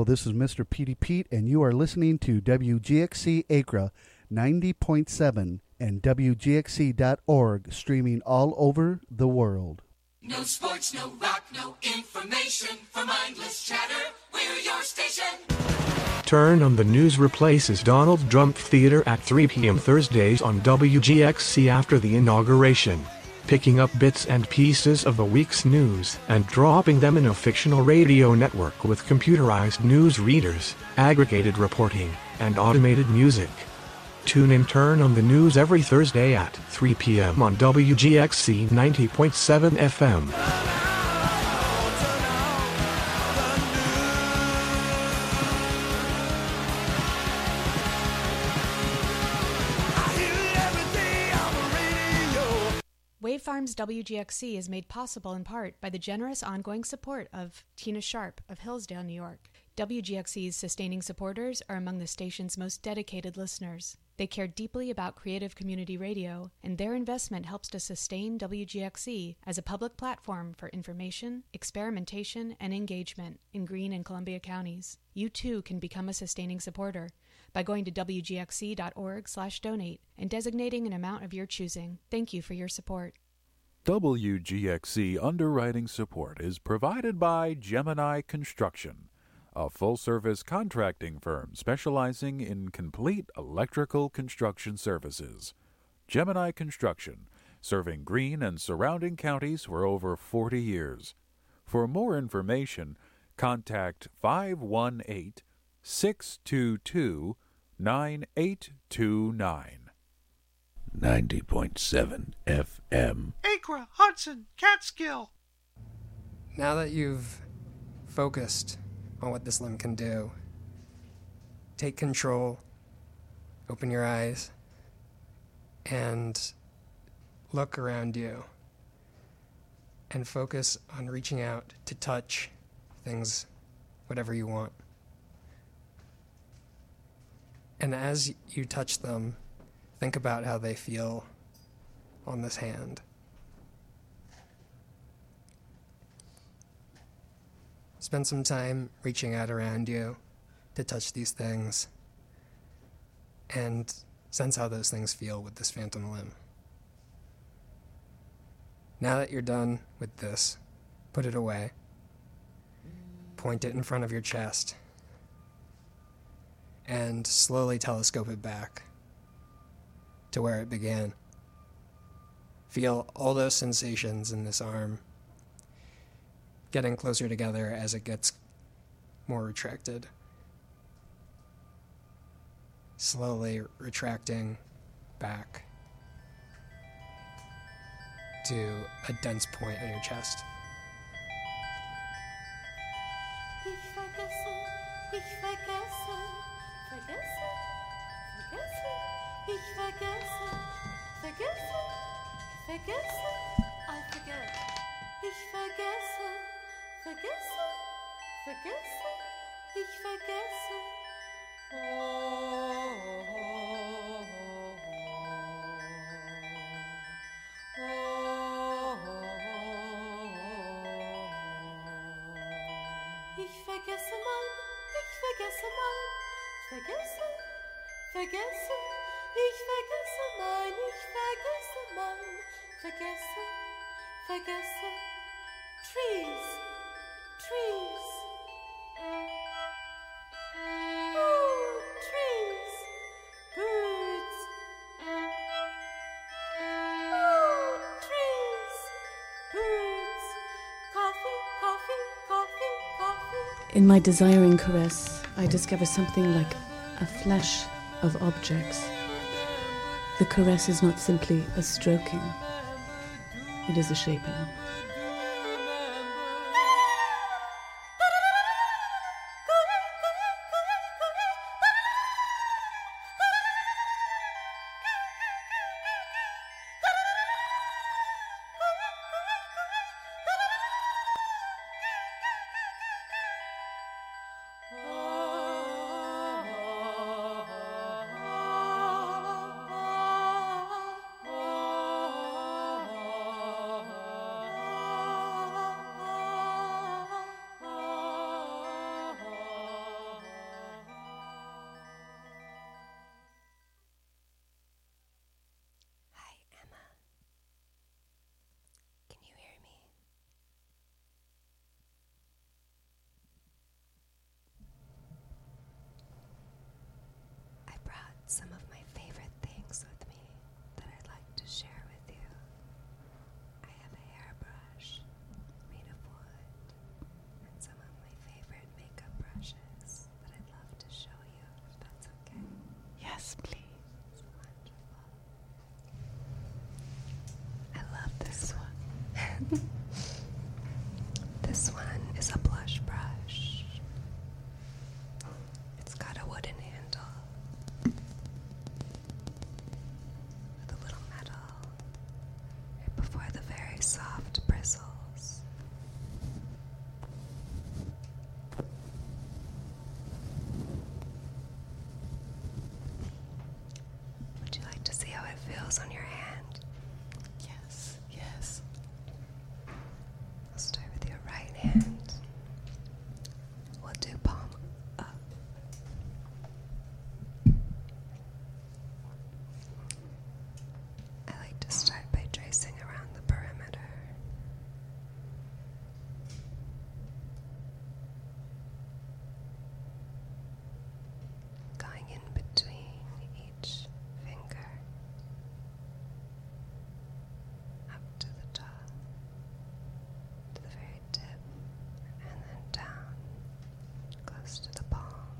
This is Mr. Petey Pete, and you are listening to WGXC Acra 90.7 and WGXC.org, streaming all over the world. No sports, no rock, no information. For mindless chatter, we're your station. Turn on the News replaces Donald Trump Theater at 3 p.m. Thursdays on WGXC after the inauguration, picking up bits and pieces of the week's news and dropping them in a fictional radio network with computerized news readers, aggregated reporting, and automated music. Tune in Turn on the News every Thursday at 3 p.m. on WGXC 90.7 FM. Wave Farms WGXC is made possible in part by the generous ongoing support of Tina Sharp of Hillsdale, New York. WGXC's sustaining supporters are among the station's most dedicated listeners. They care deeply about creative community radio, and their investment helps to sustain WGXC as a public platform for information, experimentation, and engagement in Greene and Columbia counties. You too can become a sustaining supporter by going to wgxc.org/donate and designating an amount of your choosing. Thank you for your support. WGXC underwriting support is provided by Gemini Construction, a full-service contracting firm specializing in complete electrical construction services. Gemini Construction, serving Greene and surrounding counties for over 40 years. For more information, contact 518-622-9829. 90.7 FM. Acra, Hudson, Catskill. Now that you've focused on what this limb can do, take control, open your eyes, and look around you. And focus on reaching out to touch things, whatever you want. And as you touch them, think about how they feel on this hand. Spend some time reaching out around you to touch these things and sense how those things feel with this phantom limb. Now that you're done with this, put it away. Point it in front of your chest and slowly telescope it back to where it began. Feel all those sensations in this arm getting closer together as it gets more retracted. Slowly retracting back to a dense point on your chest. In my desiring caress, I discover something like a flash of objects. The caress is not simply a stroking, it is a shaping. Yes, please. I love this one. This one is a blush brush. It's got a wooden handle with a little metal right before the very soft bristles. Would you like to see how it feels on your hand? Yes, yes. I'll start with your right hand. We'll do palm up. I like to start by tracing around the perimeter. Going in between each finger. Up to the top. To the very tip, and then down, close to the palm.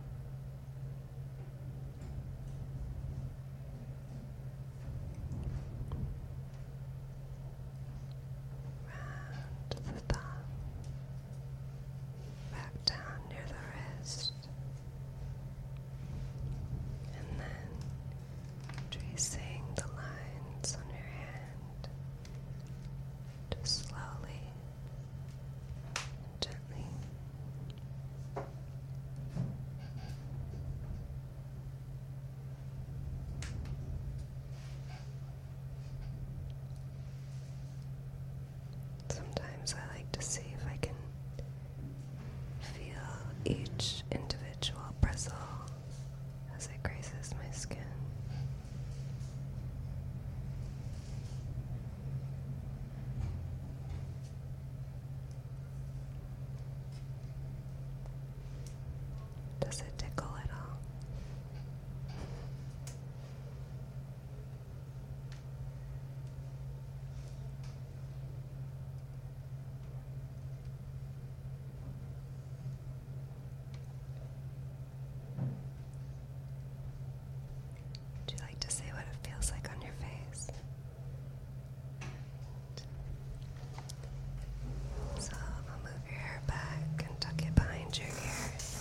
Round to the thumb, back down near the wrist, and then tracing the lines on your hand, just slowly and gently. Sometimes I like to see if I can feel each individual bristle as it grazes my skin. Does it tickle at all? Would you like to see what it feels like on your face? So I'll move your hair back and tuck it behind your ears.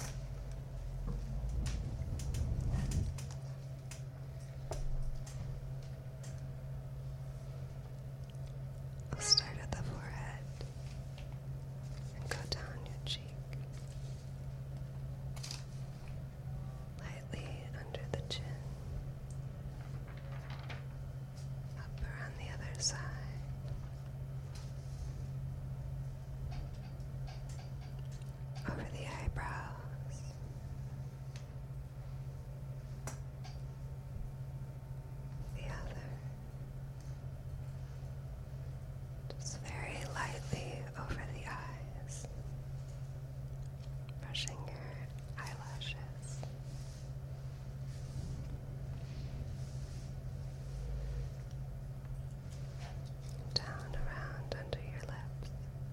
I'll start at the forehead and go down your cheek. Lightly under the chin. Up around the other side. Over the eyebrows. The other. Just very lightly over the eyes. Brushing your eyelashes. Down around under your lips.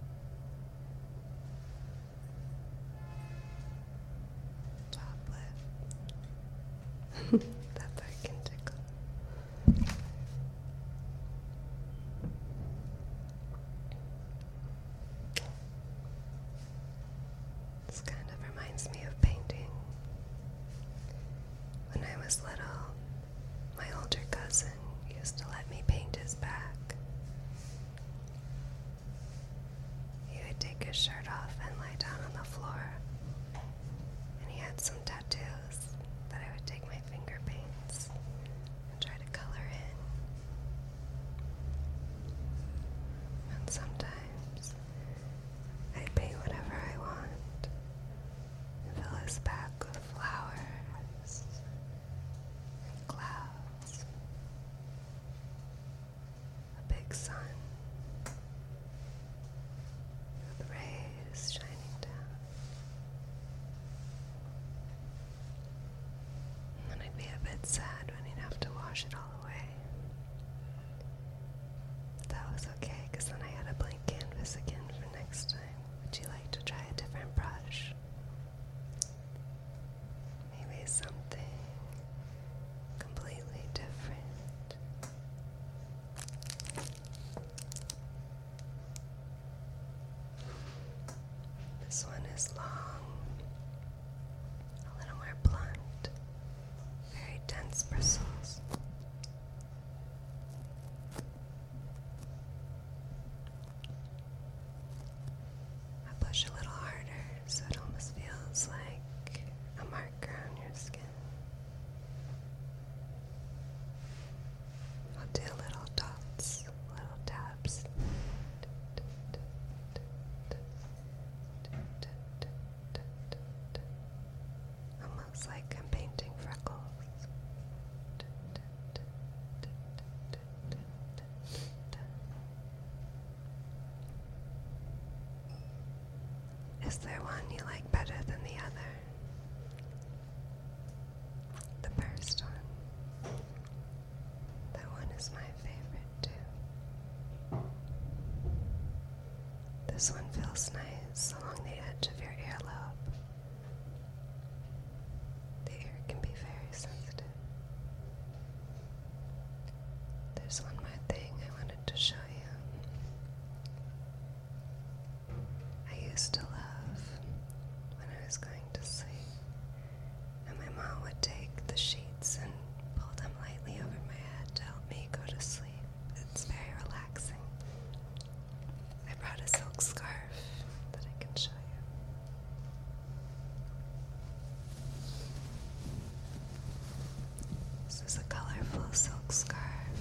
Top lip. That part can tickle. This kind of reminds me of painting. When I was little, my older cousin used to let me paint his back. He would take his shirt off and lie down on the floor. And he had some tattoos that I would take my finger paints and try to color in. And sometimes I'd paint whatever I want and fill his back with flowers and clouds, a big sun with rays shining down. And then I'd be a bit sad when he'd have to wash it all away. But that was okay, because then I had a blank canvas again for next time. Would you like to try a different brush? Maybe something Is there one you like better than the other? The first one. That one is my favorite too. This one feels nice along the edge of your earlobe. The ear can be very sensitive. There's one more thing I wanted to show you. I used to love when I was going to sleep, and my mom would take the sheets and pull them lightly over my head to help me go to sleep. It's very relaxing. I brought a silk scarf that I can show you. This is a colorful silk scarf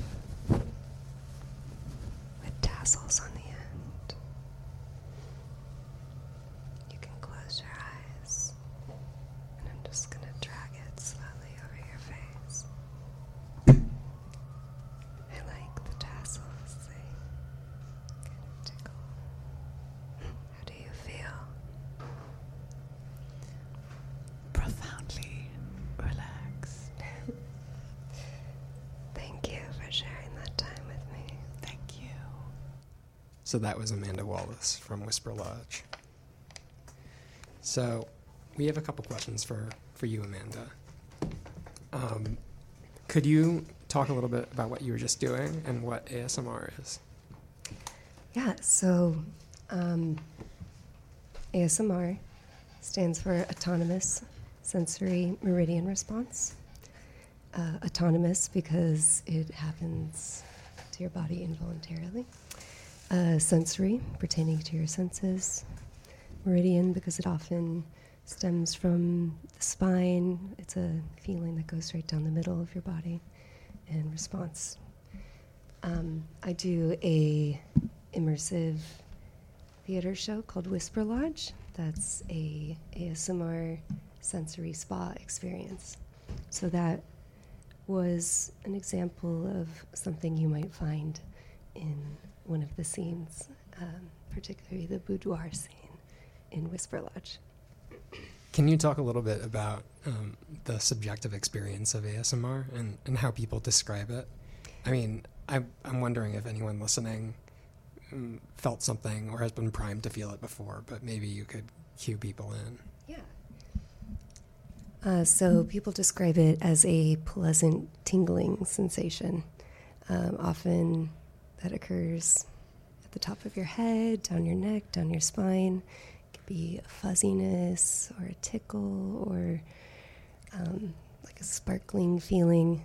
with tassels on the end. You can close your eyes, and I'm just going to drag it slowly over your face. I like the tassels, they kind of tickle. How do you feel? Profoundly relaxed. Thank you for sharing that time with me. Thank you. So that was Amanda Wallace from Whisper Lodge. So we have a couple questions for you, Amanda. Could you talk a little bit about what you were just doing and what ASMR is? Yeah, so ASMR stands for Autonomous Sensory Meridian Response. Autonomous because it happens to your body involuntarily. Sensory, pertaining to your senses. Meridian because it often stems from the spine. It's a feeling that goes right down the middle of your body. And response. I do a immersive theater show called Whisper Lodge. That's a ASMR sensory spa experience. So that was an example of something you might find in one of the scenes, particularly the boudoir scene in Whisper Lodge. Can you talk a little bit about the subjective experience of ASMR and how people describe it? I mean, I'm wondering if anyone listening felt something or has been primed to feel it before, but maybe you could cue people in. Yeah. So people describe it as a pleasant tingling sensation. Often that occurs at the top of your head, down your neck, down your spine. It could be a fuzziness or a tickle or like a sparkling feeling.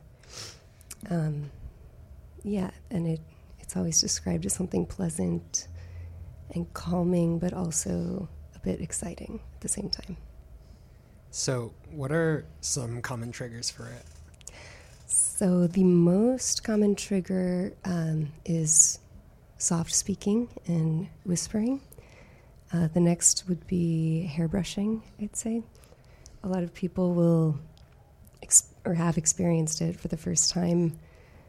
Yeah, and it's always described as something pleasant and calming, but also a bit exciting at the same time. So what are some common triggers for it? So the most common trigger is soft speaking and whispering. The next would be hair brushing, I'd say. A lot of people will or have experienced it for the first time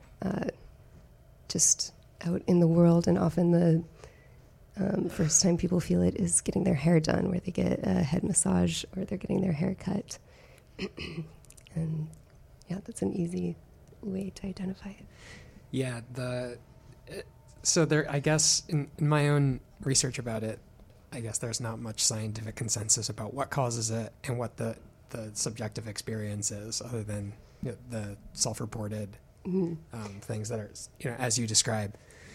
just out in the world, and often the first time people feel it is getting their hair done, where they get a head massage or they're getting their hair cut. And yeah, that's an easy way to identify it. Yeah, so there, I guess in my own research about it, I guess there's not much scientific consensus about what causes it and what the subjective experience is, other than the self-reported things that are, as you describe.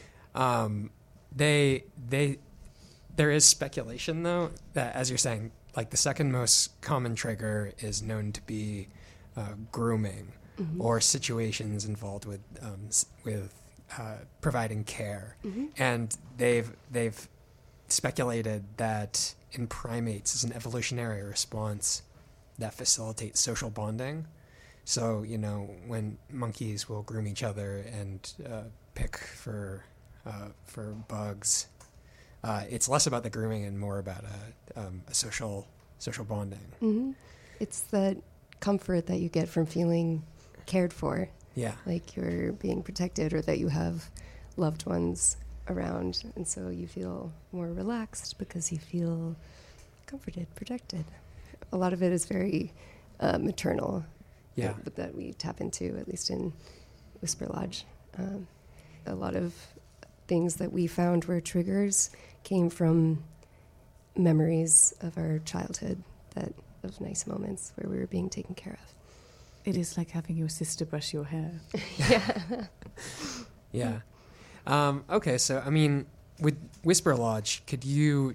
There is speculation, though, that, as you're saying, like the second most common trigger is known to be grooming or situations involved with providing care, and they've speculated that in primates is an evolutionary response that facilitates social bonding. So, when monkeys will groom each other and pick for bugs, it's less about the grooming and more about a social bonding. Mm-hmm. It's that comfort that you get from feeling cared for. Yeah. Like you're being protected, or that you have loved ones around. And so you feel more relaxed because you feel comforted, protected. A lot of it is very maternal. Yeah. That we tap into, at least in Whisper Lodge. A lot of things that we found were triggers came from memories of our childhood, of nice moments where we were being taken care of. It is like having your sister brush your hair. Yeah. Yeah. Okay, so I mean, with Whisper Lodge, could you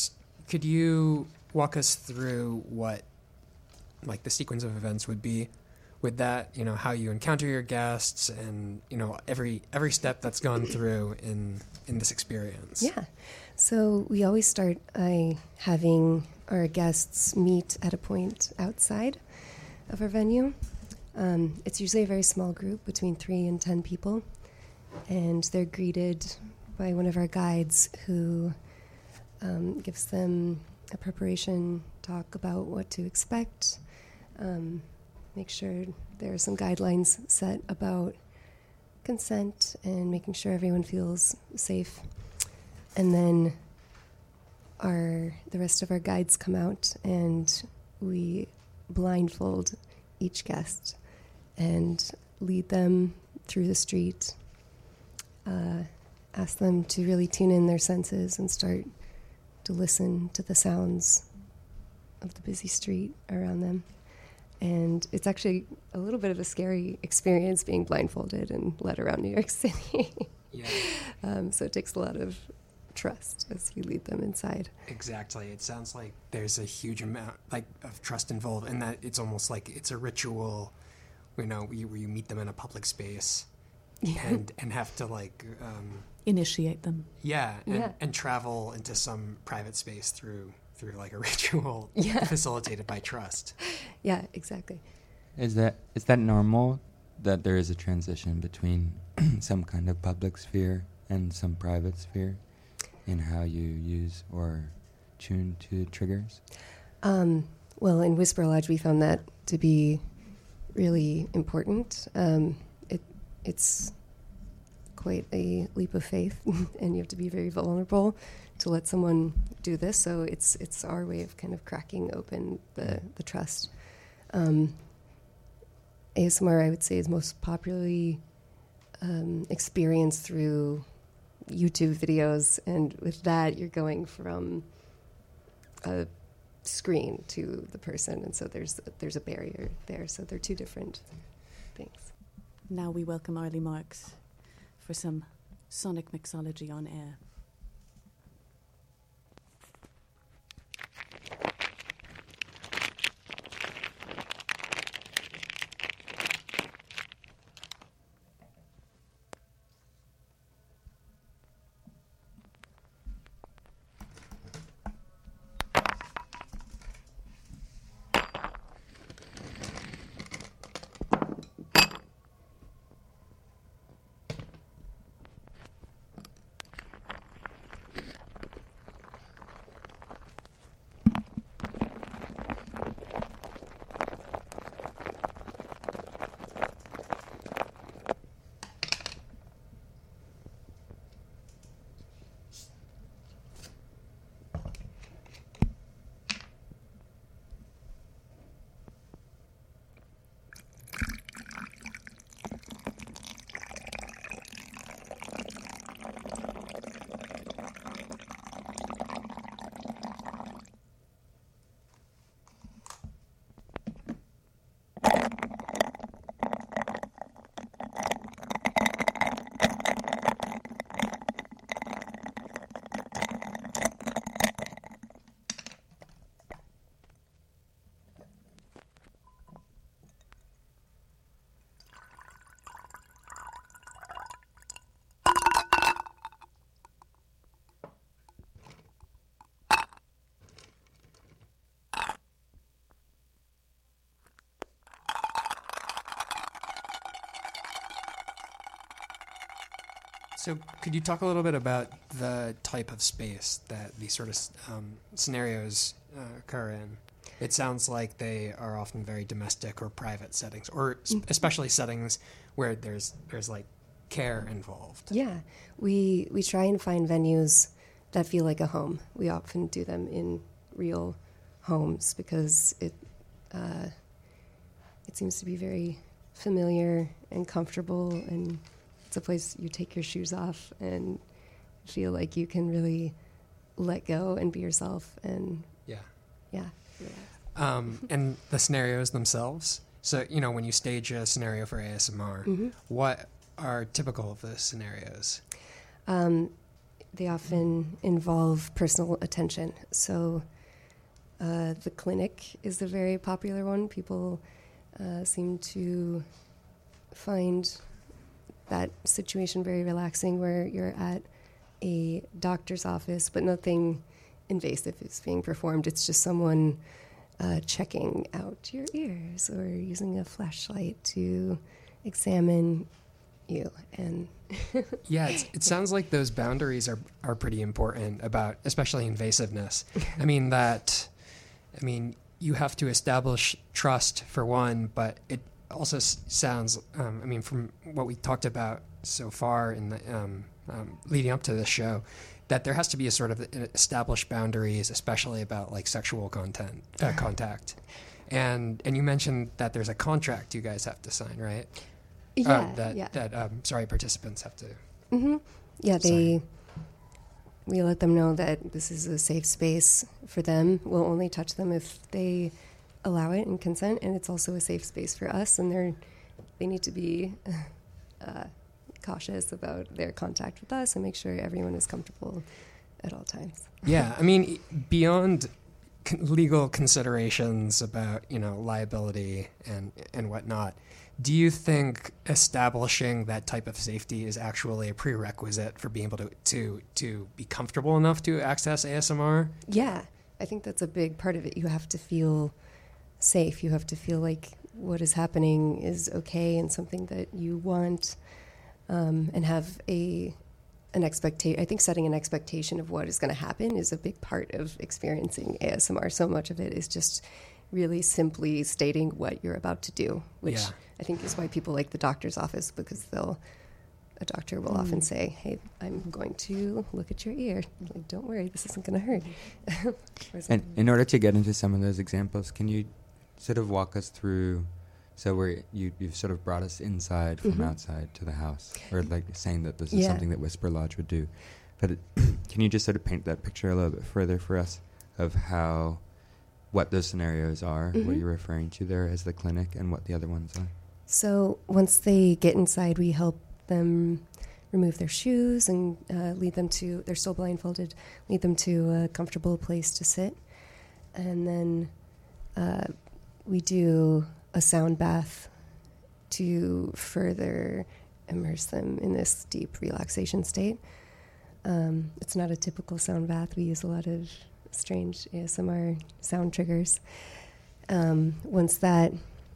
walk us through what, like, the sequence of events would be with that? You know, how you encounter your guests, and you know every step that's gone through in this experience. Yeah. So we always start by having our guests meet at a point outside of our venue. It's usually a very small group, between 3 and 10 people, and they're greeted by one of our guides who gives them a preparation talk about what to expect, make sure there are some guidelines set about consent and making sure everyone feels safe. And then the rest of our guides come out and we blindfold each guest and lead them through the street, ask them to really tune in their senses and start to listen to the sounds of the busy street around them. And it's actually a little bit of a scary experience being blindfolded and led around New York City. Yeah. So it takes a lot of trust as we lead them inside. Exactly. It sounds like there's a huge amount of trust involved, and that it's almost like it's a ritual, where you meet them in a public space and have to initiate them. Yeah, and travel into some private space through like a ritual facilitated by trust. Yeah, exactly. Is that normal that there is a transition between some kind of public sphere and some private sphere in how you use or tune to triggers? Well, in Whisper Lodge, we found that to be really important. It's quite a leap of faith, and you have to be very vulnerable to let someone do this. So it's our way of kind of cracking open the trust. ASMR, I would say, is most popularly experienced through YouTube videos, and with that, you're going from a screen to the person, and so there's a barrier there. So they're two different things. Now we welcome Arlie Marks for some sonic mixology on air. So could you talk a little bit about the type of space that these sort of scenarios occur in? It sounds like they are often very domestic or private settings, or especially settings where there's like care involved. Yeah, we try and find venues that feel like a home. We often do them in real homes because it seems to be very familiar and comfortable, and it's a place you take your shoes off and feel like you can really let go and be yourself. And and the scenarios themselves. So, when you stage a scenario for ASMR, what are typical of those scenarios? They often involve personal attention. So the clinic is a very popular one. People seem to find that situation very relaxing, where you're at a doctor's office, but nothing invasive is being performed. It's just someone checking out your ears or using a flashlight to examine you. And it sounds like those boundaries are pretty important about, especially invasiveness. I mean, you have to establish trust for one, but it also sounds, from what we talked about so far in the leading up to this show, that there has to be a sort of established boundaries, especially about like sexual contact. And you mentioned that there's a contract you guys have to sign, right? Participants have to. Mm-hmm. Yeah, we let them know that this is a safe space for them. We'll only touch them if they allow it and consent, and it's also a safe space for us. And they need to be cautious about their contact with us and make sure everyone is comfortable at all times. Yeah, I mean, beyond legal considerations about liability and whatnot, do you think establishing that type of safety is actually a prerequisite for being able to be comfortable enough to access ASMR? Yeah, I think that's a big part of it. You have to feel safe. You have to feel like what is happening is okay and something that you want, and have an expectation. I think setting an expectation of what is going to happen is a big part of experiencing ASMR. So much of it is just really simply stating what you're about to do, which I think is why people like the doctor's office, because a doctor will often say, "Hey, I'm going to look at your ear. Like, don't worry, this isn't going to hurt." And in order to get into some of those examples, can you sort of walk us through? So you've sort of brought us inside from outside to the house, or like saying that this is something that Whisper Lodge would do. But can you just sort of paint that picture a little bit further for us of what those scenarios are, what you're referring to there as the clinic, and what the other ones are? So once they get inside, we help them remove their shoes and lead them to, they're still blindfolded, lead them to a comfortable place to sit. And then we do a sound bath to further immerse them in this deep relaxation state. It's not a typical sound bath. We use a lot of strange ASMR sound triggers. Once that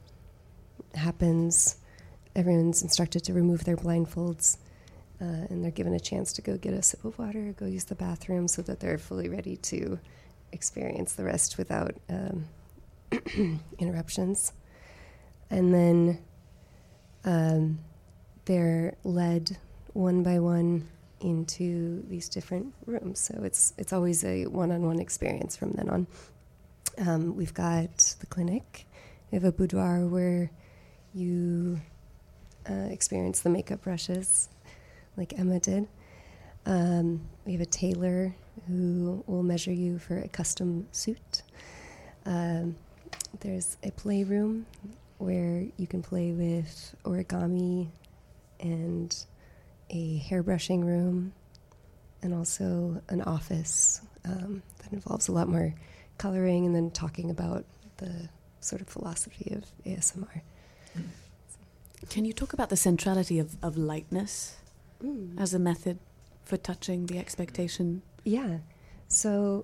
happens, everyone's instructed to remove their blindfolds, and they're given a chance to go get a sip of water, go use the bathroom, so that they're fully ready to experience the rest without interruptions. And then they're led one by one into these different rooms. So it's always a one-on-one experience from then on. We've got the clinic. We have a boudoir where you experience the makeup brushes like Emma did. We have a tailor who will measure you for a custom suit. There's a playroom where you can play with origami, and a hairbrushing room, and also an office that involves a lot more coloring and then talking about the sort of philosophy of ASMR. Can you talk about the centrality of lightness as a method for touching the expectation? Yeah. So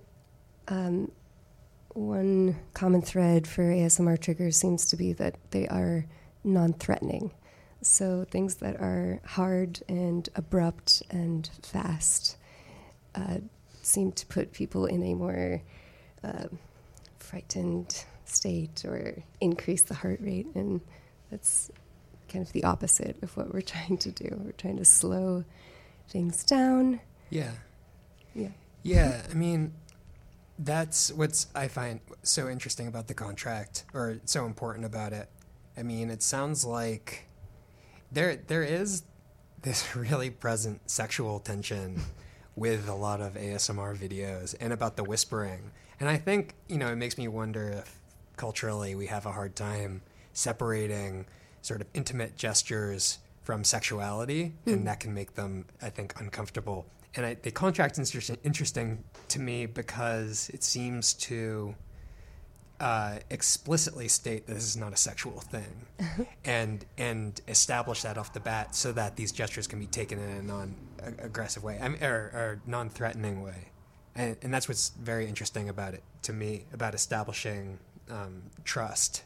one common thread for ASMR triggers seems to be that they are non-threatening. So things that are hard and abrupt and fast seem to put people in a more frightened state or increase the heart rate. And that's kind of the opposite of what we're trying to do. We're trying to slow things down. Yeah. Yeah. Yeah, I mean, That's what I find so interesting about the contract, or so important about it. I mean, it sounds like there is this really present sexual tension with a lot of ASMR videos and about the whispering. And I think, it makes me wonder if culturally we have a hard time separating sort of intimate gestures from sexuality, and that can make them, I think, uncomfortable. And the contract is interesting to me because it seems to explicitly state that this is not a sexual thing, and establish that off the bat so that these gestures can be taken in a non-aggressive way, or non-threatening way. And that's what's very interesting about it to me, about establishing trust.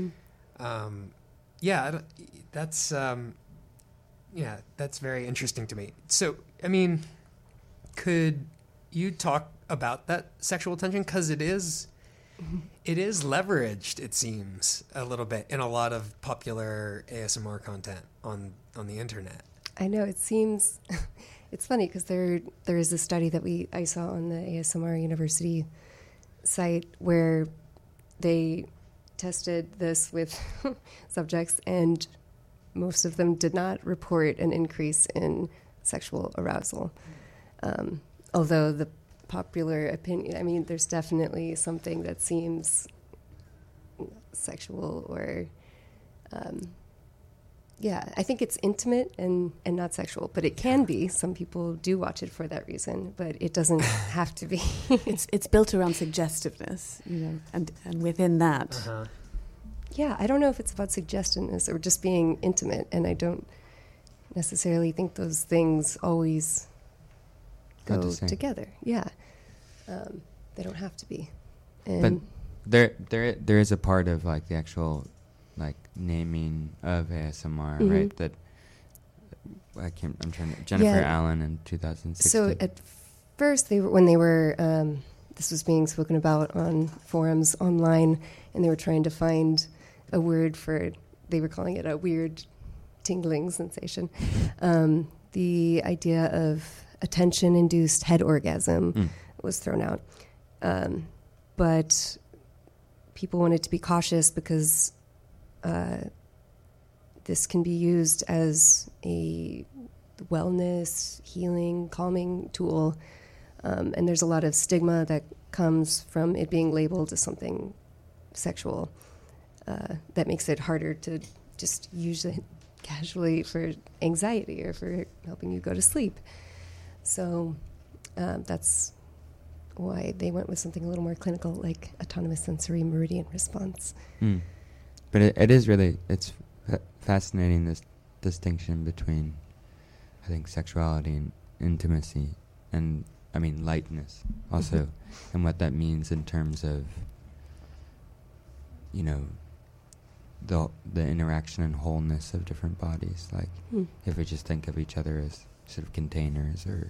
That's very interesting to me. So, I mean, could you talk about that sexual tension? Because it is leveraged, it seems, a little bit in a lot of popular ASMR content on the internet. I know, it seems... It's funny because there is a study that I saw on the ASMR University site where they tested this with subjects, and most of them did not report an increase in sexual arousal. Although the popular opinion, there's definitely something that seems sexual or... I think it's intimate and not sexual, but it can be. Some people do watch it for that reason, but it doesn't have to be. It's built around suggestiveness, and within that. Uh-huh. Yeah, I don't know if it's about suggestiveness or just being intimate, and I don't necessarily think those things always go together. Yeah, they don't have to be. And but there is a part of like the actual naming of ASMR, right? That Jennifer Allen in 2016. So at first, when they were this was being spoken about on forums online, and they were trying to find a word for, they were calling it a weird tingling sensation. The idea of attention-induced head orgasm was thrown out, but people wanted to be cautious because this can be used as a wellness, healing, calming tool. And there's a lot of stigma that comes from it being labeled as something sexual that makes it harder to just use it casually for anxiety or for helping you go to sleep. So that's why they went with something a little more clinical, like autonomous sensory meridian response. But it is really, it's fascinating, this distinction between, I think, sexuality and intimacy, and lightness also, and what that means in terms of, the interaction and wholeness of different bodies. Like, if we just think of each other as sort of containers, or,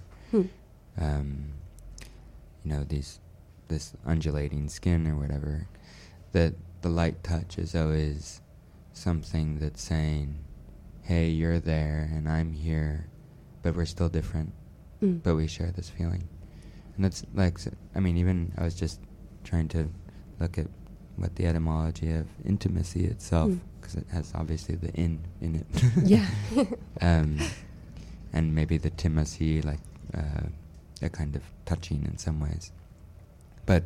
this undulating skin or whatever, that the light touch is always something that's saying, hey, you're there and I'm here, but we're still different, but we share this feeling. And that's even I was just trying to look at what the etymology of intimacy itself, because it has obviously the in it. Yeah. And maybe the timacy, a kind of touching in some ways. But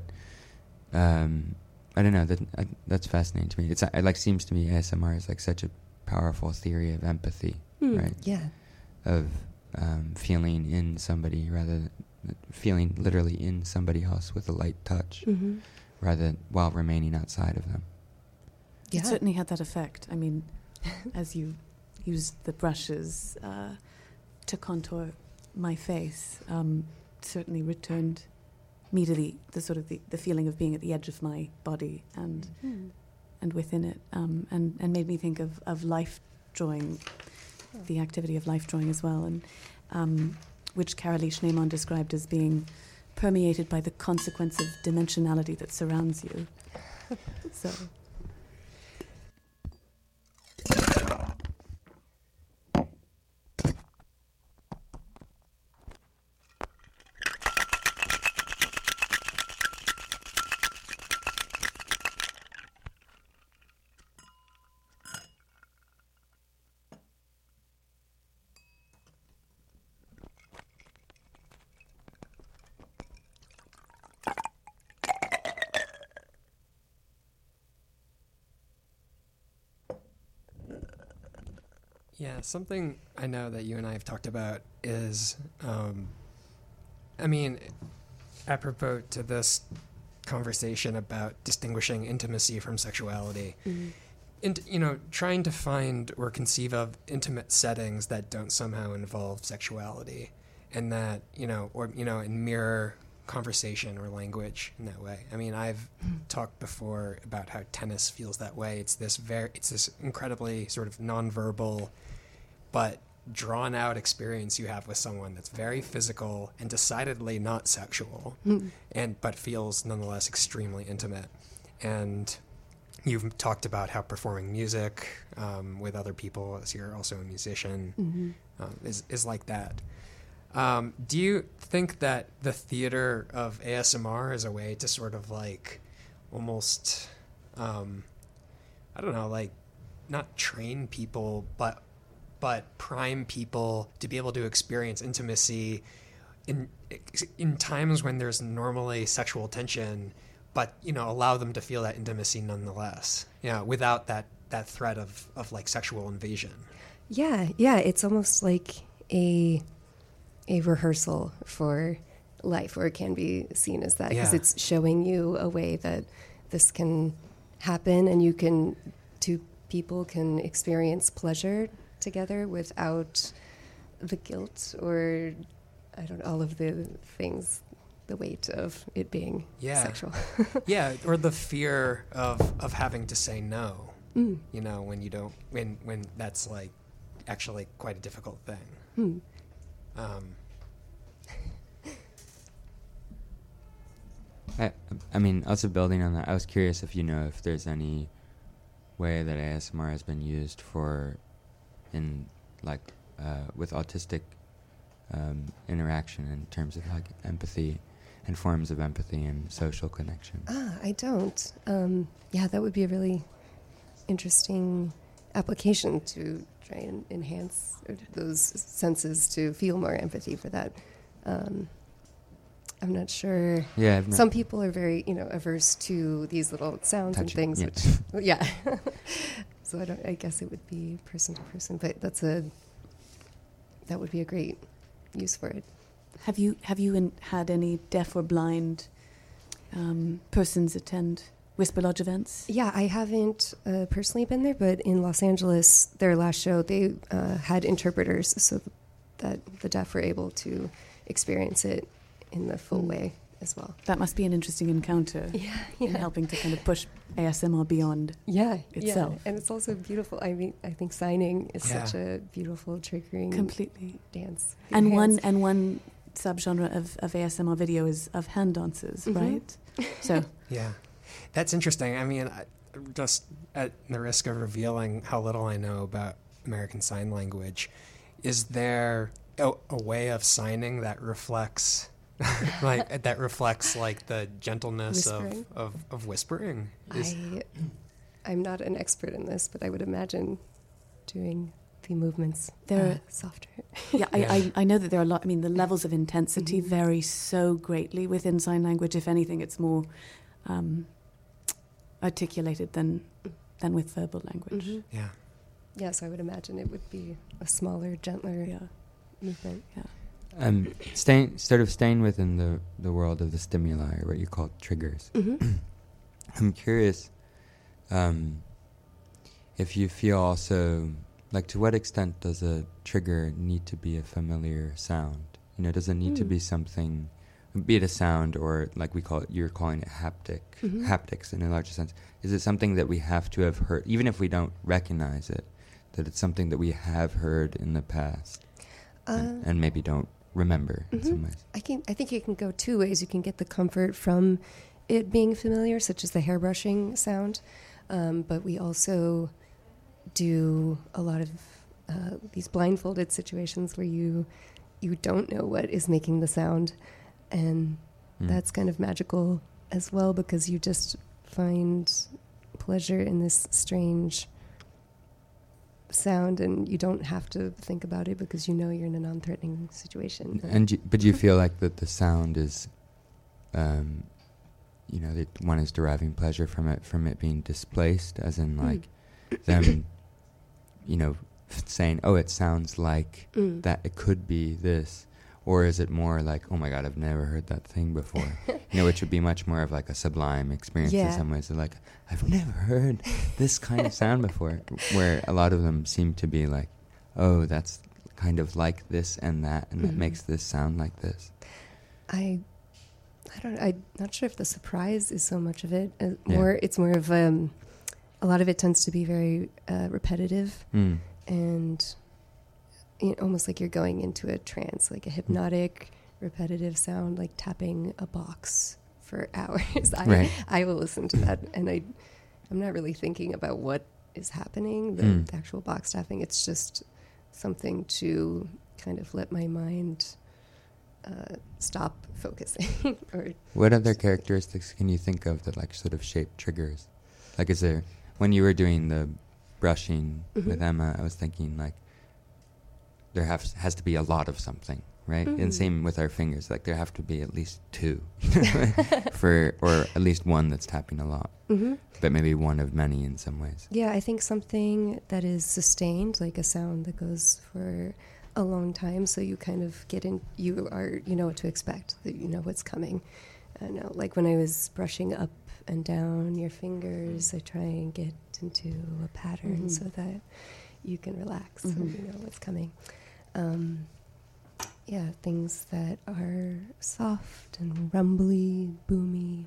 I don't know. That's fascinating to me. It seems to me ASMR is such a powerful theory of empathy, right? Yeah. Of feeling in somebody, rather than feeling literally in somebody else with a light touch, rather than while remaining outside of them. Yeah. It certainly had that effect. As you used the brushes to contour my face, certainly returned immediately the feeling of being at the edge of my body and within it, and made me think of life drawing, the activity of life drawing as well, and which Carolee Schneemann described as being permeated by the consequence of dimensionality that surrounds you. So. Yeah, something I know that you and I have talked about is, I mean, apropos to this conversation about distinguishing intimacy from sexuality, trying to find or conceive of intimate settings that don't somehow involve sexuality, and that, and mirror conversation or language in that way. I mean, I've talked before about how tennis feels that way. It's this incredibly sort of nonverbal, but drawn out experience you have with someone that's very physical and decidedly not sexual, but feels nonetheless extremely intimate. And you've talked about how performing music with other people, as you're also a musician, is like that. Do you think that the theater of ASMR is a way to sort of like almost, I don't know, like not train people, but prime people to be able to experience intimacy in times when there's normally sexual tension, but, allow them to feel that intimacy nonetheless, without that threat of like sexual invasion? Yeah. It's almost like a rehearsal for life, or it can be seen as that, because it's showing you a way that this can happen, and two people can experience pleasure together without the guilt or all of the things, the weight of it being sexual. Or the fear of having to say no, when you don't, when that's like actually quite a difficult thing. I mean, also building on that, I was curious if if there's any way that ASMR has been used with autistic interaction in terms of like empathy and forms of empathy and social connection. I don't. That would be a really interesting application to try and enhance those senses to feel more empathy for that. I'm not sure. Yeah, some people are very, averse to these little sounds and things. Yeah. Which, so I guess it would be person to person, but that would be a great use for it. Have you had any deaf or blind persons attend Whisper Lodge events? Yeah, I haven't personally been there, but in Los Angeles, their last show, they had interpreters so that the deaf were able to experience it in the full way as well. That must be an interesting encounter in helping to kind of push ASMR beyond itself. And it's also beautiful. I mean, I think signing is such a beautiful, triggering completely dance. And one subgenre of ASMR video is of hand dances, right? So that's interesting. I mean, just at the risk of revealing how little I know about American Sign Language, is there a way of signing that reflects like the gentleness of whispering? I'm not an expert in this, but I would imagine doing the movements softer. I know that there are a lot. I mean, the levels of intensity vary so greatly within sign language. If anything, it's more articulated than with verbal language. So I would imagine it would be a smaller, gentler movement. Staying within the world of the stimuli, or what you call triggers. I'm curious if you feel also, like, to what extent does a trigger need to be a familiar sound? Does it need to be something, be it a sound or, like you're calling it haptics in a larger sense? Is it something that we have to have heard, even if we don't recognize it, that it's something that we have heard in the past and maybe don't remember in some ways? I think you can go two ways. You can get the comfort from it being familiar, such as the hairbrushing sound, but we also do a lot of these blindfolded situations where you don't know what is making the sound, and that's kind of magical as well, because you just find pleasure in this strange sound, and you don't have to think about it because you're in a non-threatening situation. But you feel like that the sound is, that one is deriving pleasure from it being displaced, as in like them, saying, oh, it sounds like that, it could be this? Or is it more like, oh my God, I've never heard that thing before? Which would be much more of like a sublime experience in some ways. So like, I've never heard this kind of sound before. Where a lot of them seem to be like, oh, that's kind of like this and that, and that makes this sound like this. I'm not sure if the surprise is so much of it. It's more of a lot of it tends to be very repetitive and almost like you're going into a trance, like a hypnotic, repetitive sound, like tapping a box for hours. I will listen to that, and I'm not really thinking about what is happening, the actual box tapping. It's just something to kind of let my mind stop focusing. What other characteristics can you think of that like sort of shape triggers? Like, is there, when you were doing the brushing with Emma, I was thinking like there has to be a lot of something, right? And same with our fingers, like there have to be at least two or at least one that's tapping a lot, but maybe one of many in some ways. Yeah, I think something that is sustained, like a sound that goes for a long time, so you kind of get in, you know what to expect, that you know what's coming. I know, like when I was brushing up and down your fingers, I try and get into a pattern so that you can relax and you know what's coming. Things that are soft and rumbly, boomy.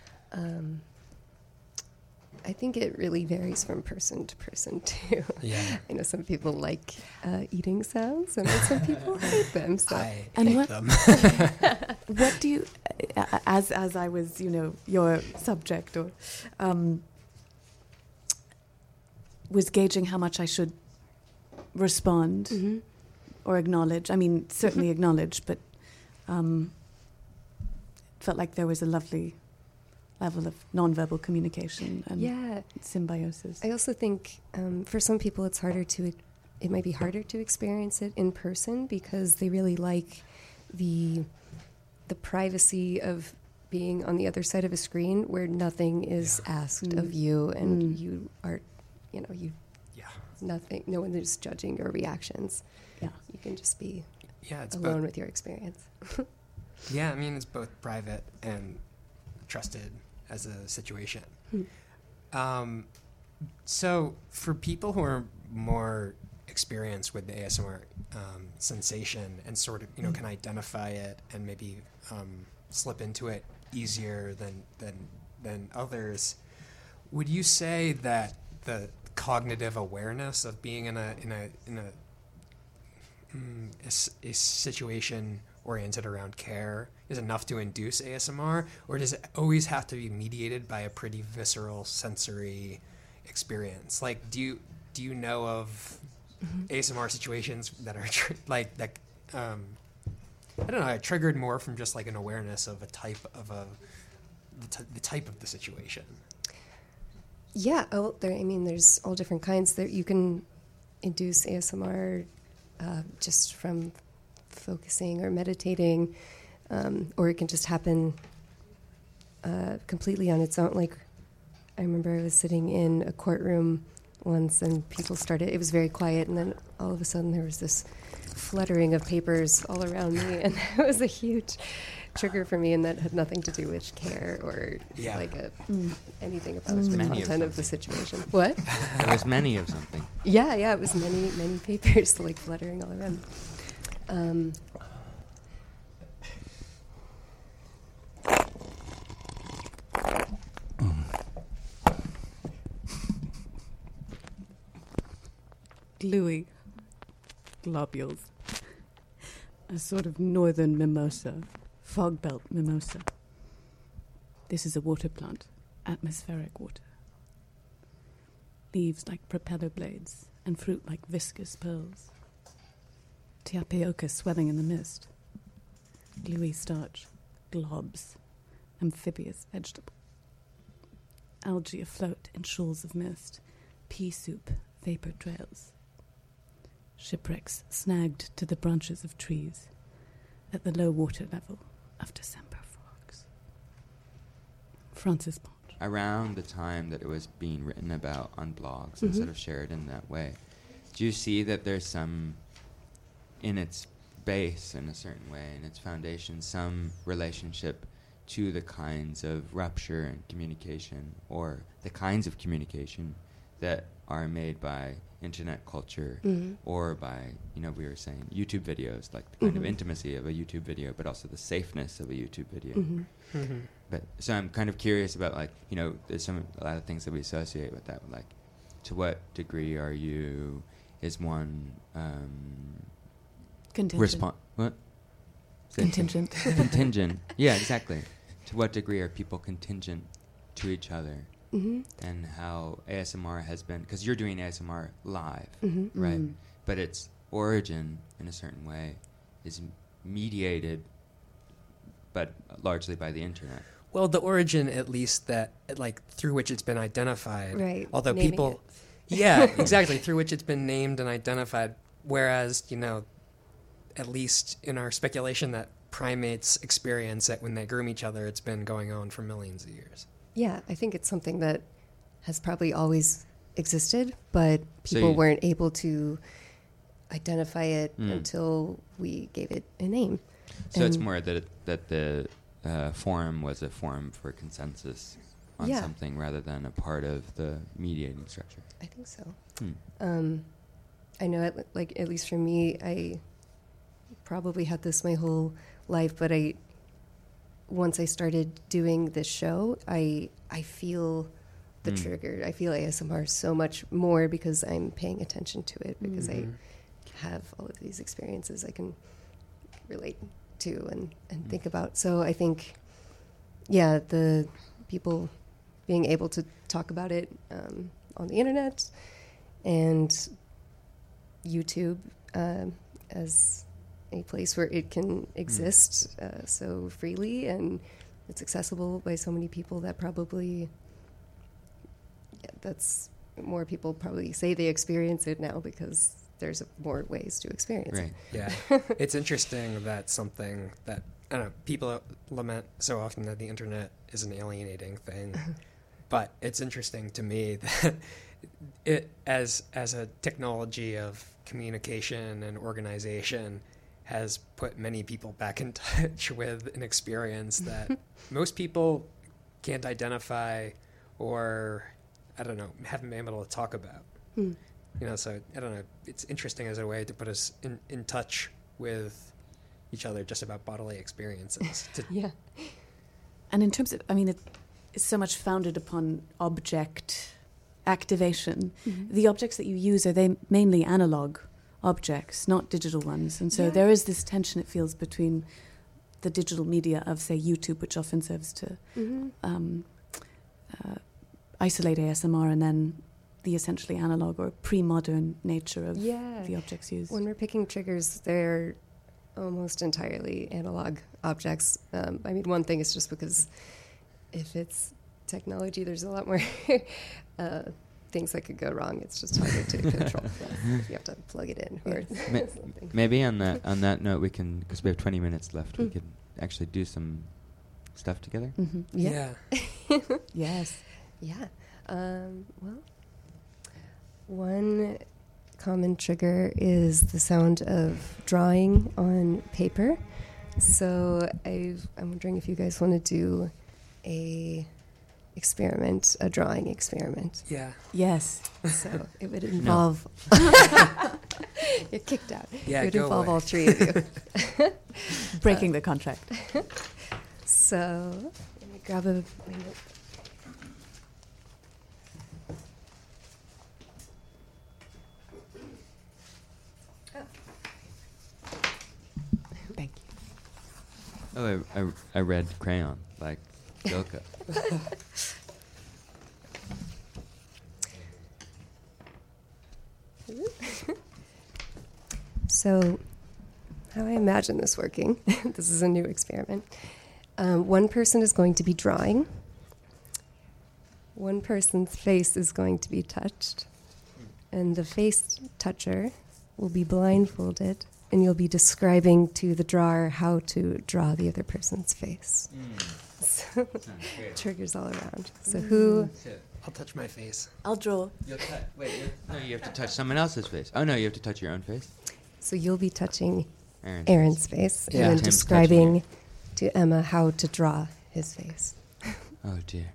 I think it really varies from person to person too. Yeah, I know some people like eating sounds, and some people hate them. So I hate them. What do you, as I was, your subject, or was gauging how much I should respond or acknowledge. I mean, certainly acknowledge, but felt like there was a lovely level of nonverbal communication and symbiosis. I also think for some people it might be harder to experience it in person because they really like the privacy of being on the other side of a screen where nothing is asked of you, and you are, nothing, no one is judging your reactions. Yeah. You can just be alone with your experience. Yeah, I mean, it's both private and trusted as a situation. So for people who are more experienced with the ASMR sensation and sort of, can identify it and maybe slip into it easier than others, would you say that the cognitive awareness of being in a situation oriented around care is enough to induce ASMR, or does it always have to be mediated by a pretty visceral sensory experience? Like, do you know of ASMR situations that are triggered more from just like an awareness of the type of the situation? Yeah, there's all different kinds. That you can induce ASMR just from focusing or meditating, or it can just happen completely on its own. Like, I remember I was sitting in a courtroom once and it was very quiet, and then all of a sudden there was this fluttering of papers all around me, and it was a huge trigger for me, and that had nothing to do with care or anything about the content of the situation. What? It was many of something. Yeah, it was many papers like fluttering all around. Gluey globules, a sort of northern mimosa, fog belt mimosa. This is a water plant, atmospheric water. Leaves like propeller blades and fruit like viscous pearls. Tapioca swelling in the mist. Gluey starch, globs, amphibious vegetable. Algae afloat in shoals of mist, pea soup, vapor trails. Shipwrecks snagged to the branches of trees at the low water level of December fogs. Francis Ponch. Around the time that it was being written about on blogs and sort of shared in that way, do you see that there's some, in its base in a certain way, in its foundation, some relationship to the kinds of rupture and communication, or the kinds of communication that are made by internet culture, or by, we were saying YouTube videos, like the kind of intimacy of a YouTube video, but also the safeness of a YouTube video. But so I'm kind of curious about, like, there's a lot of things that we associate with that, like, to what degree is one contingent. What? Contingent. Contingent. Yeah, exactly. To what degree are people contingent to each other? And how ASMR has been, because you're doing ASMR live, right? But its origin, in a certain way, is mediated, but largely by the internet. Well, the origin, at least, that, like, through which it's been identified. Right. Although naming people... it. Yeah, exactly, through which it's been named and identified, whereas, at least in our speculation that primates experience it when they groom each other, it's been going on for millions of years. Yeah, I think it's something that has probably always existed, but people weren't able to identify it until we gave it a name. So it's more that the forum was a forum for consensus on something rather than a part of the mediating structure. I think so. I know, at least for me, I probably had this my whole life, but once I started doing this show, I feel the trigger. I feel ASMR so much more because I'm paying attention to it, because I have all of these experiences I can relate to and think about. So I think, the people being able to talk about it on the internet and YouTube as a place where it can exist so freely, and it's accessible by so many people that probably, that's more people probably say they experience it now because there's more ways to experience it. Yeah. It's interesting that something that, I don't know, people lament so often that the internet is an alienating thing, but it's interesting to me that it, as a technology of communication and organization, has put many people back in touch with an experience that most people can't identify, or, I don't know, haven't been able to talk about. So, I don't know, it's interesting as a way to put us in touch with each other just about bodily experiences. And in terms of, it's so much founded upon object activation. The objects that you use, are they mainly analog objects, not digital ones? And so there is this tension, it feels, between the digital media of, say, YouTube, which often serves to isolate ASMR, and then the essentially analog or pre-modern nature of the objects used. When we're picking triggers, they're almost entirely analog objects. One thing is just because if it's technology, there's a lot more things that could go wrong. It's just harder to control. You have to plug it in or something. Maybe on that note, we can, because we have 20 minutes left, we could actually do some stuff together. Yes. Yeah. Well, one common trigger is the sound of drawing on paper. So I'm wondering if you guys want to do a drawing experiment. Yeah. Yes. So it would involve... You're kicked out. Yeah, it would go involve away. all three of you. Breaking the contract. So let me grab a... Thank you. Oh, I read crayon, like Joker. So, how I imagine this working, this is a new experiment. One person is going to be drawing. One person's face is going to be touched. And the face toucher will be blindfolded, and you'll be describing to the drawer how to draw the other person's face. So, triggers all around. So I'll touch my face. I'll draw. No, you have to touch someone else's face. Oh, no, you have to touch your own face. So you'll be touching Aaron's face Yeah. and then Tim's describing to Emma how to draw his face. Oh, dear.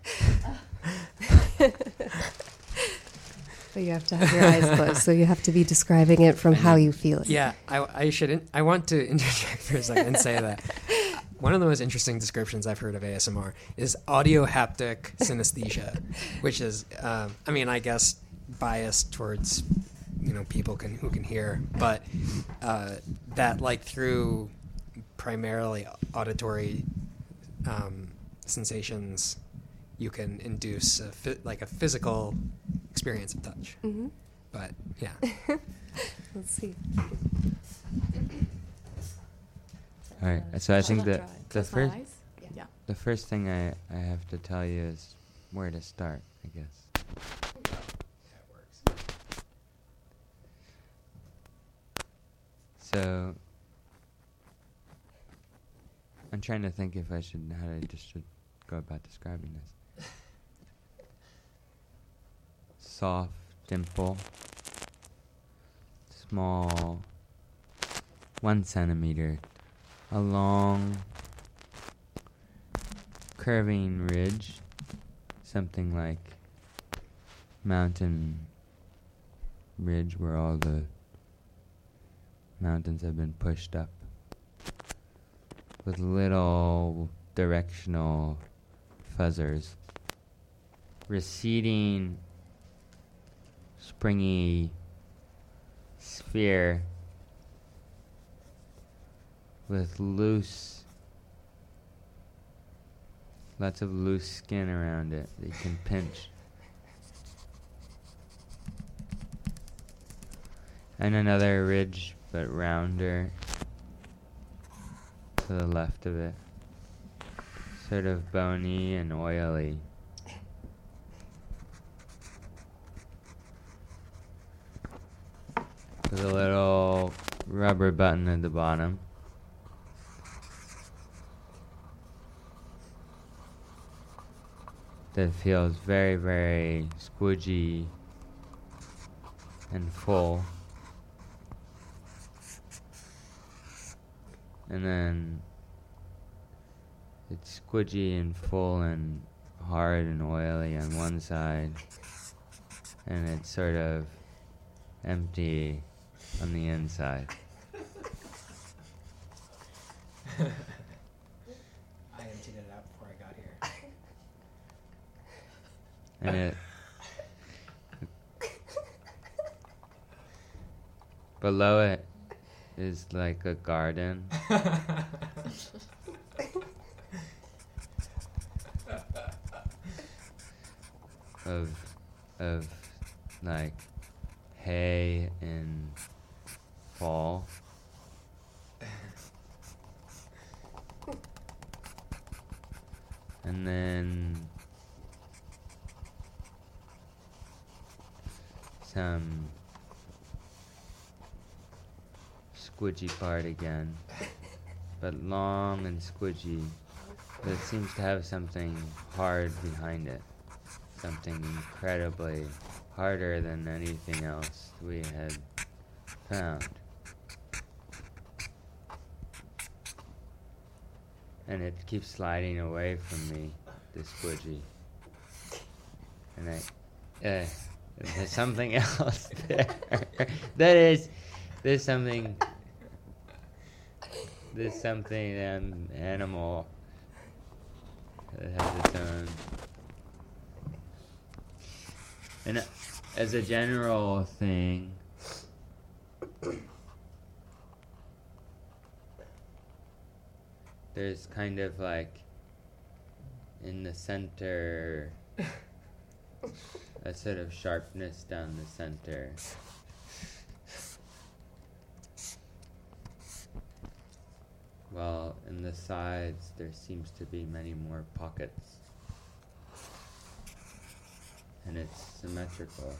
But you have to have your eyes closed, so you have to be describing it from how you feel it. Yeah, I want to interject for a second and say that one of the most interesting descriptions I've heard of ASMR is audio haptic synesthesia, which is, I guess, biased towards, people who can hear, but that like through primarily auditory sensations, you can induce a physical experience of touch. Mm-hmm. But yeah. Let's see. All right, so I think that the Close my first, eyes? Yeah. the first thing I have to tell you is where to start, I guess. So I'm trying to think if I should go about describing this. Soft dimple, small, 1 centimeter, a long curving ridge, something like mountain ridge where all the mountains have been pushed up, with little directional fuzzers, receding springy sphere with lots of loose skin around it that you can pinch. And another ridge, but rounder, to the left of it. Sort of bony and oily. With a little rubber button at the bottom. That feels very, very squidgy and full. And then it's squidgy and full and hard and oily on one side, and it's sort of empty on the inside. I emptied it out before I got here. And it below it is like a garden. of like hay in fall. And then some squidgy part again, but long and squidgy, but it seems to have something hard behind it, something incredibly harder than anything else we had found. And it keeps sliding away from me, the squidgy. And there's something else there. There's something animal that has its own. And as a general thing, there's kind of like in the center a sort of sharpness down the center. While in the sides there seems to be many more pockets. And it's symmetrical.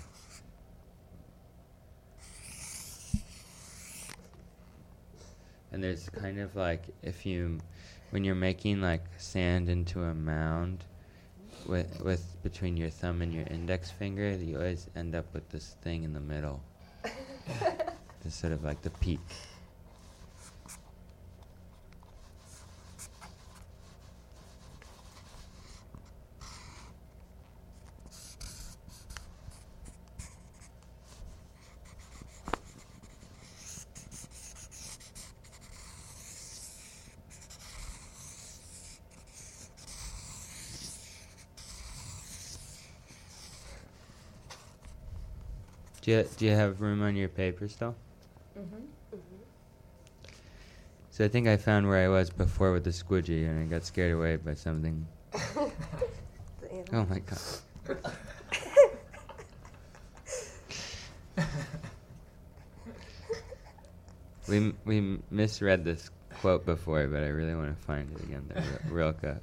And there's kind of like when you're making like sand into a mound, with between your thumb and your index finger, you always end up with this thing in the middle. It's sort of like the peak. Do you have room on your paper still? So I think I found where I was before with the squidgy, and I got scared away by something. Oh my god. We misread this quote before, but I really want to find it again. Rilke.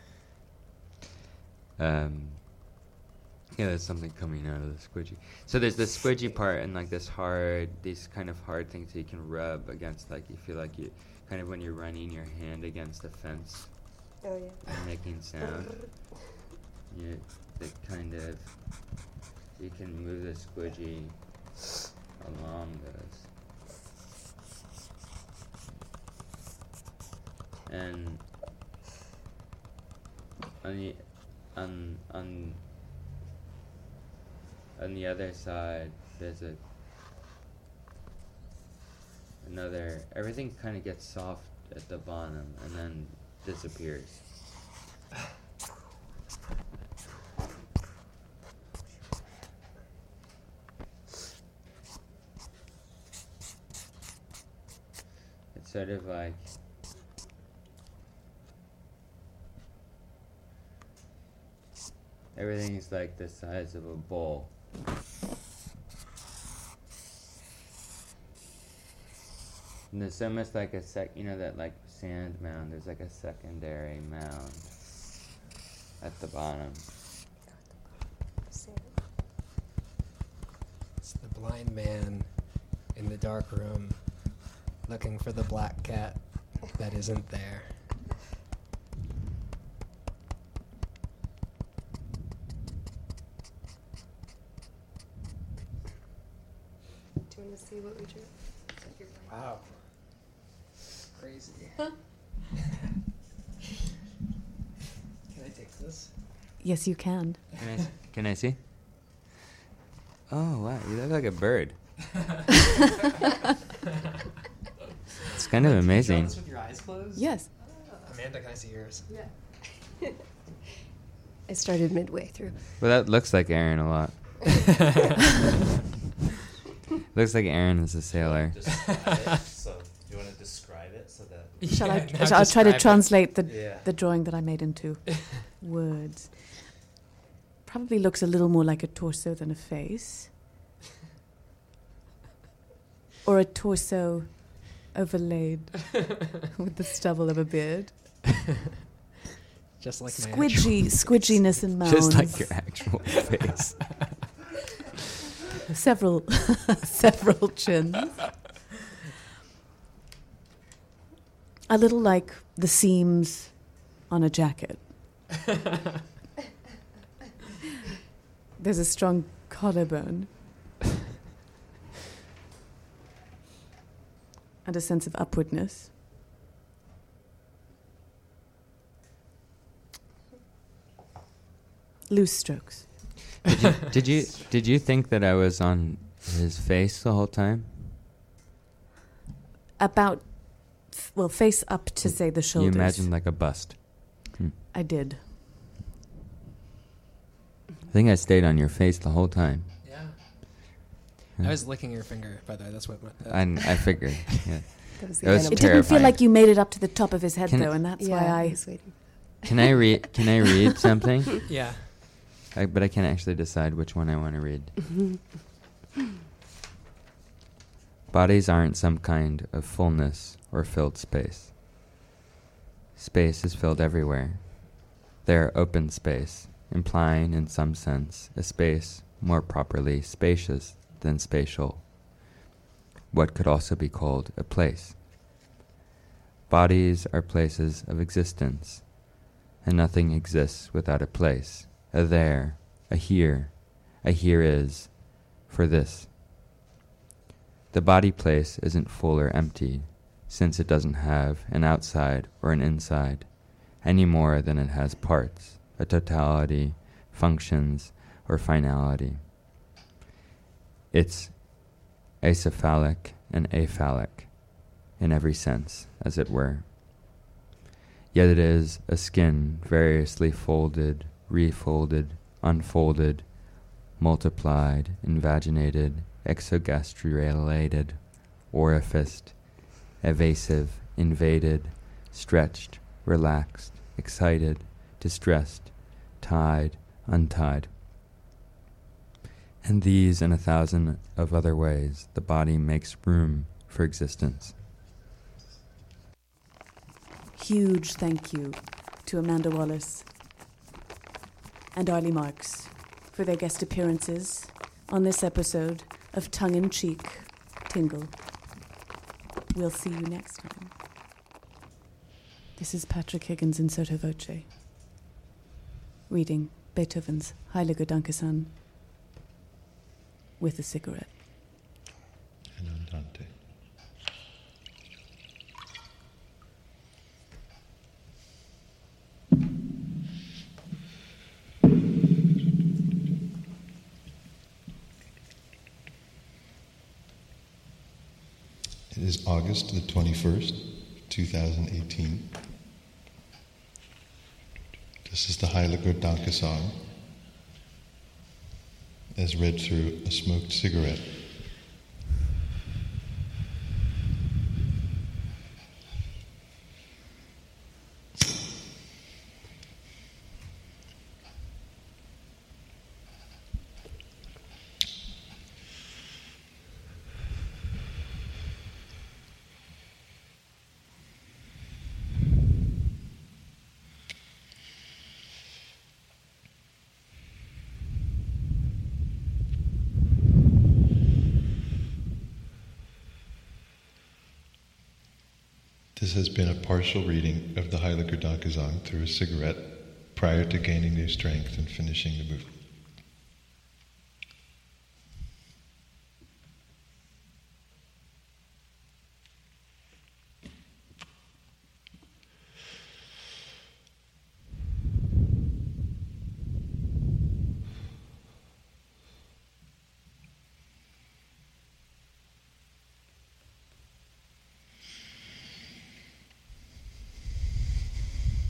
Yeah, there's something coming out of the squidgy. So there's the squidgy part and like these kind of hard things that you can rub against, like you feel like you, kind of when you're running your hand against a fence. Oh yeah. And making sound. You can move the squidgy along those. And on the other side, there's another. Everything kind of gets soft at the bottom and then disappears. It's sort of like everything is like the size of a bowl. And there's almost like that like sand mound, there's like a secondary mound at the bottom. It's the blind man in the dark room looking for the black cat that isn't there. Do you want to see what we drew? Wow. Crazy. Huh? Can I take this? Yes, you can. Can I see? Oh wow, you look like a bird. It's kind of amazing. Did you draw this with your eyes closed? Yes. Amanda, can I see yours? Yeah. I started midway through. Well, that looks like Aaron a lot. Looks like Aaron is a sailor. So, do you want to describe it so that? Shall Yeah, I? I'll try to translate Yeah. the drawing that I made into words. Probably looks a little more like a torso than a face, or a torso overlaid with the stubble of a beard. Just like my Squidginess and mounds. Just like your actual face. Several chins. A little like the seams on a jacket. There's a strong collarbone. And a sense of upwardness. Loose strokes. Did you think that I was on his face the whole time? About, face up to say the shoulders. You imagined like a bust. I did. I think I stayed on your face the whole time. Yeah. I was licking your finger, by the way. That's what. I figured. Yeah. That was It was It terrifying. didn't feel like you made it up to the top of his head, Can though, and that's why I was waiting. Can I read something? Yeah. But I can't actually decide which one I want to read. Bodies aren't some kind of fullness or filled space. Space is filled everywhere. They are open space, implying, in some sense, a space more properly spacious than spatial. What could also be called a place. Bodies are places of existence. and nothing exists without a place, a there, a here is, for this. The body place isn't full or empty, since it doesn't have an outside or an inside, any more than it has parts, a totality, functions, or finality. It's acephalic and aphallic, in every sense, as it were. Yet it is a skin variously folded, refolded, unfolded, multiplied, invaginated, exogastrulated, orificed, evasive, invaded, stretched, relaxed, excited, distressed, tied, untied. And these and 1,000 of other ways the body makes room for existence. Huge thank you to Amanda Wallace and Arlie Marks for their guest appearances on this episode of Tongue in Cheek Tingle. We'll see you next time. This is Patrick Higgins in Sotto Voce, reading Beethoven's Heiliger Dankesang with a cigarette. And Andante. It is August the 21st, 2018. This is the Heiliger Dankesang, as read through a smoked cigarette. This has been a partial reading of the Heiliger Dankesang through a cigarette prior to gaining new strength and finishing the movement.